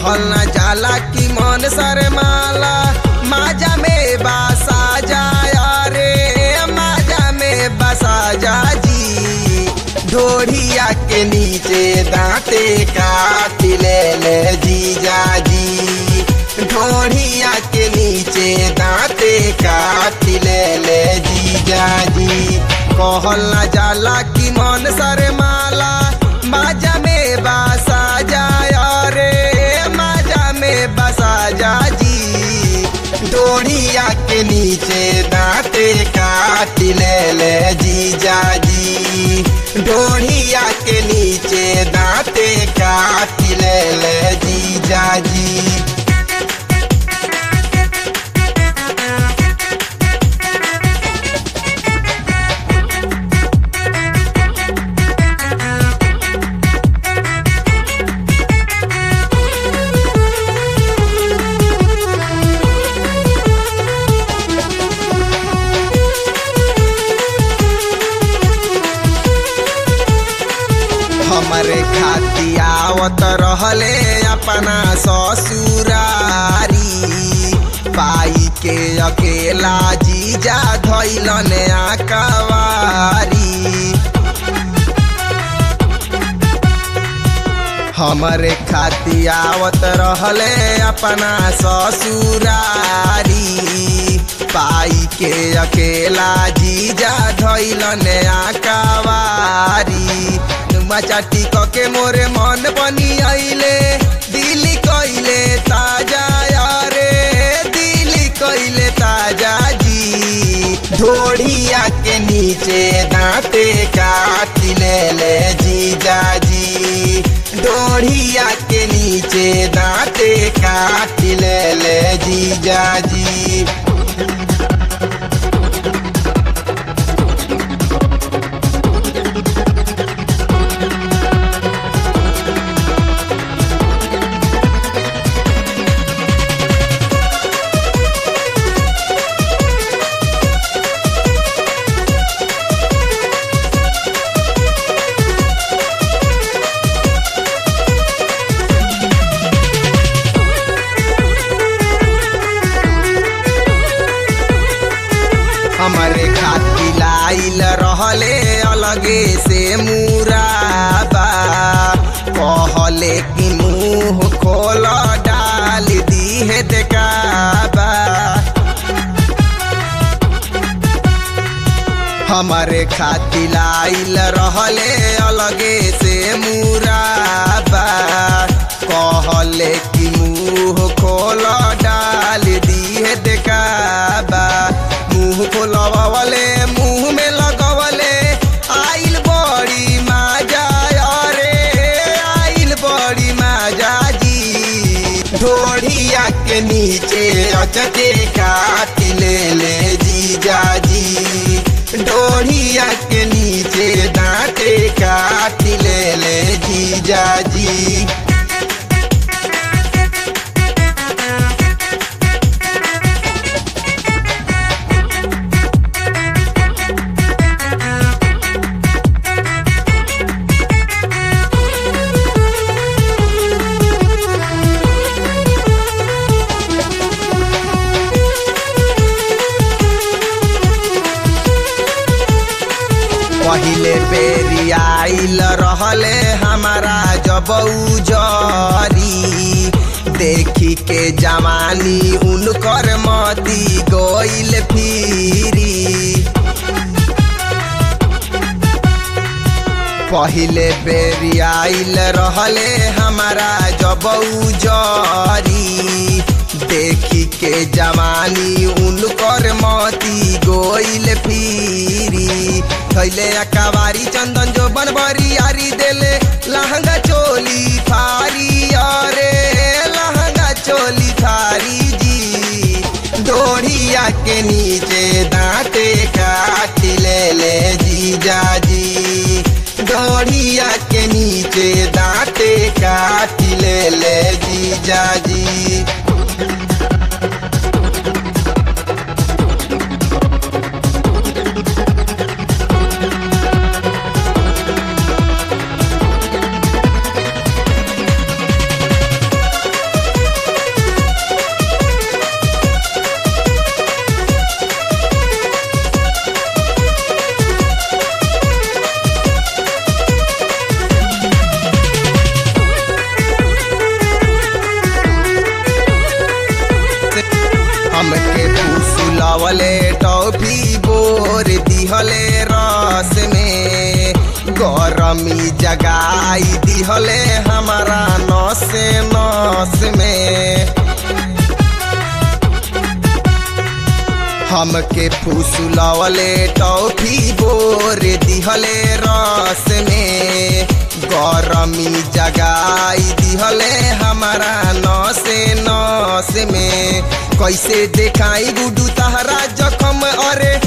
कहल न जाला कि मन शर्माला माजा में बसा जाया रे माजा में बसा जा जी। ढोढ़िया के नीचे दांते काट ले जीजा जी। ढोढ़िया के नीचे दांते काट ले जीजा जी। कहल न जाला कि मन शर्माला माजा में बसा जाया रे माजा में बसा जा जी। ढोढ़िया के नीचे दांते काट ले जीजा जी। ढोढ़िया के नीचे दांते काट ले जीजा जी। हमरे खाती आवत रहले अपना ससुरारी। पाई के अकेला जीजा धैलन आकवारी। हमरे खाती आवत रहले अपना ससुरारी। पाई के अकेला जीजा धैलन आकवारी। चाटी के मोरे मन बनी आइले दिली कइले ताजा रे दिली कइले ताजा जी। ढोढ़िया के नीचे दांते काट ले जीजा जी। ढोढ़िया के नीचे दांते काट ले जीजा जी। हमरे खाती लाइल रहले अलगे से मुराबा। कहले कि मुँह खोल डाल दी है देखाबा। हमरे खाती लाइल रहले अलगे से मुराबा। कहले कि मुँह खोल डाल दी है देखाबा। मुँह खोलवले मुँह में लगवले आइल बड़ी माजा रे आइल बड़ी माजा जी। ढोढ़िया के नीचे अचके काट ले जीजा जी। ढोढ़िया के नीचे दांते काट ले जीजा जी। पहिले बेरी आइल रहले हमारा जब उजरी। देखी के जवानी उनकर मती गइल फिरी। पहिले बेरी आइल रहले हमारा जब उजरी। देखी के जवानी उनकर मती गइल फिरी। थैले अकावारी चंदन जो बनबरी आरी देले लहंगा चोली थारी अरे लहंगा चोली थारी जी। ढोढ़िया के नीचे दांते काट ले जीजा जी। ढोढ़िया के नीचे दांते काट ले जीजा जी। दिहले रस में, गरमी जगाई दिहले हमारा नस नस में। हमके फुसलवले टॉफी बोर दिहले रस में, गरमी जगाई दिहले हमारा नस नस में। कैसे देखाई गुडू तहरा जखम, अरे